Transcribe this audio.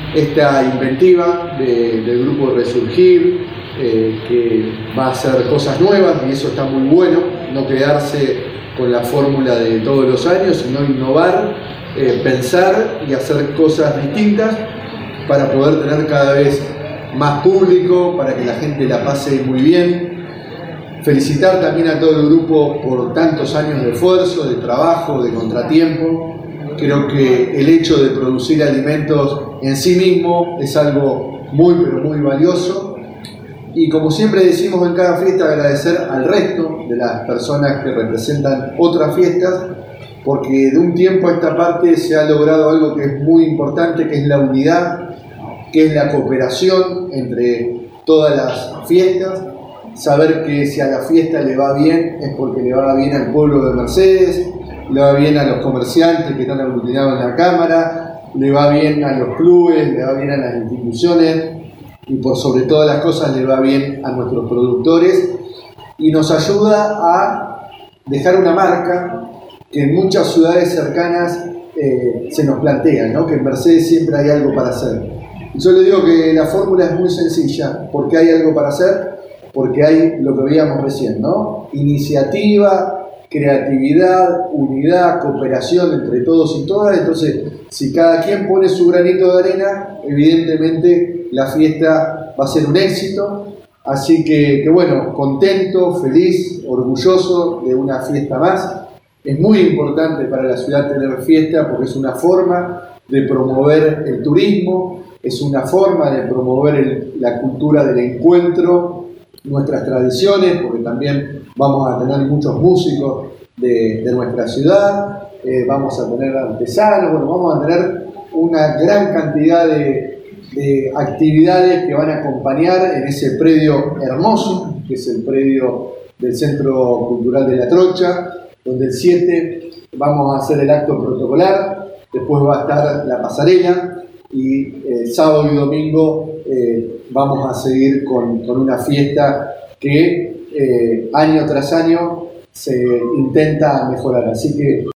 esta inventiva del grupo Resurgir, que va a hacer cosas nuevas, y eso está muy bueno, no quedarse con la fórmula de todos los años, sino innovar, pensar y hacer cosas distintas para poder tener cada vez más público, para que la gente la pase muy bien. Felicitar también a todo el grupo por tantos años de esfuerzo, de trabajo, de contratiempo. Creo que el hecho de producir alimentos en sí mismo es algo muy, pero muy valioso. Y como siempre decimos en cada fiesta, agradecer al resto de las personas que representan otras fiestas, porque de un tiempo a esta parte se ha logrado algo que es muy importante, que es la unidad, que es la cooperación entre todas las fiestas. Saber que si a la fiesta le va bien es porque le va bien al pueblo de Mercedes, le va bien a los comerciantes que están aglutinados en la Cámara, le va bien a los clubes, le va bien a las instituciones y por sobre todas las cosas le va bien a nuestros productores, y nos ayuda a dejar una marca que en muchas ciudades cercanas se nos plantea, ¿no? Que en Mercedes siempre hay algo para hacer. Yo le digo que la fórmula es muy sencilla. ¿Por qué hay algo para hacer? Porque hay lo que veíamos recién, ¿no? Iniciativa, creatividad, unidad, cooperación entre todos y todas. Entonces, si cada quien pone su granito de arena, evidentemente la fiesta va a ser un éxito. Así que bueno, contento, feliz, orgulloso de una fiesta más. Es muy importante para la ciudad tener fiesta porque es una forma de promover el turismo, es una forma de promover la cultura del encuentro, nuestras tradiciones, porque también vamos a tener muchos músicos de nuestra ciudad, vamos a tener artesanos, bueno, vamos a tener una gran cantidad de actividades que van a acompañar en ese predio hermoso, que es el predio del Centro Cultural de La Trocha, donde el 7 vamos a hacer el acto protocolar, después va a estar la pasarela, y sábado y domingo vamos a seguir con una fiesta que año tras año se intenta mejorar. Así que